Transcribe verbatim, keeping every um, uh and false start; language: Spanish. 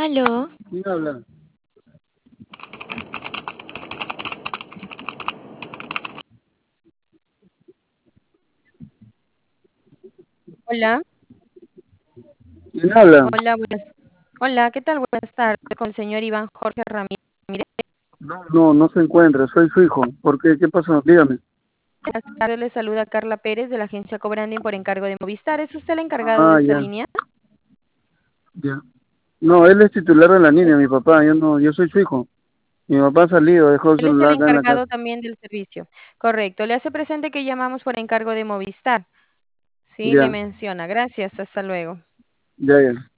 Aló, ¿Quién habla? Hola, ¿Quién habla? hola, buenas. Hola, ¿qué tal? Buenas tardes con el señor Iván Jorge Ramírez. No, no, no se encuentra, soy su hijo. ¿Por qué? ¿Qué pasó? Dígame. Buenas tardes, le saluda Carla Pérez de la agencia Cobranding por encargo de Movistar. ¿Es usted el encargado de Ah, esta ya, línea? ya. No, él es titular de la línea, mi papá, yo no, yo soy su hijo. Mi papá ha salido, dejó el Él es el celular acá en la encargado casa. también del servicio. Correcto, le hace presente que llamamos por encargo de Movistar. Sí, le Ya, menciona. Gracias, hasta luego. ya, ya.